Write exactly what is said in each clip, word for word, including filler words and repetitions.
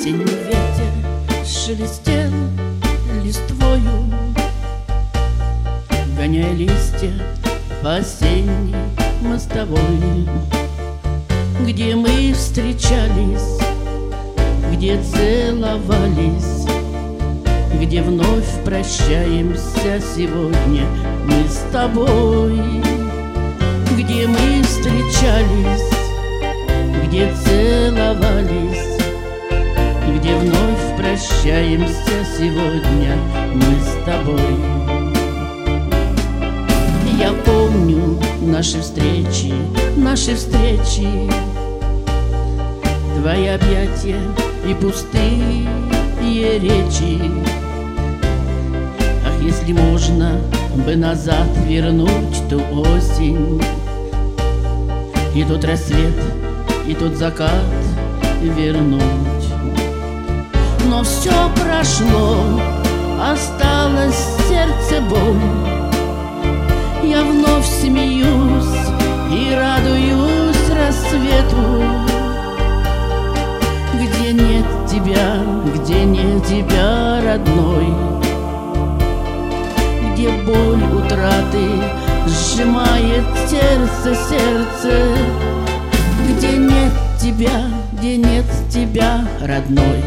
Осенний ветер шелестел листвою, гоняя листья по осенней мостовой, где мы встречались, где целовались, где вновь прощаемся сегодня мы с тобой. Где мы встречались, где целовались, где вновь прощаемся сегодня мы с тобой. Я помню наши встречи, наши встречи, твои объятия и пустые речи. Ах, если можно бы назад вернуть ту осень, и тот рассвет, и тот закат вернуть. Но все прошло, осталось в сердце боль. Я вновь смеюсь и радуюсь рассвету, где нет тебя, где нет тебя, родной, где боль утраты сжимает сердце, сердце, где нет тебя, где нет тебя, родной.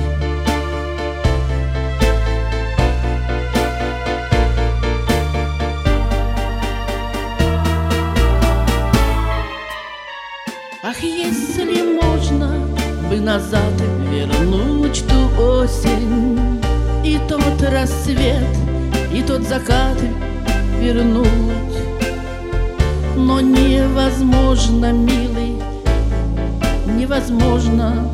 Ах, если можно бы назад вернуть ту осень, и тот рассвет, и тот закат вернуть. Но невозможно, милый, невозможно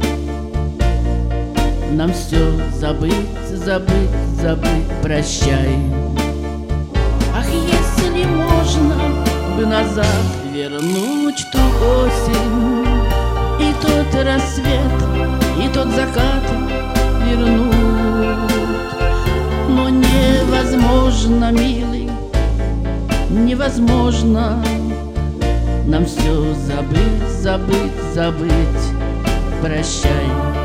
нам все забыть, забыть, забыть, прощай. Ах, если можно бы назад вернуть ту осень, и тот рассвет, и тот закат вернуть. Но невозможно, милый, невозможно нам все забыть, забыть, забыть, прощай,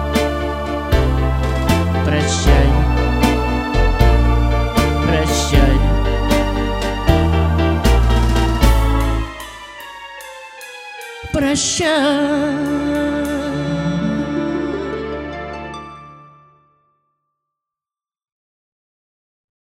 прощай, прощай. Прощай.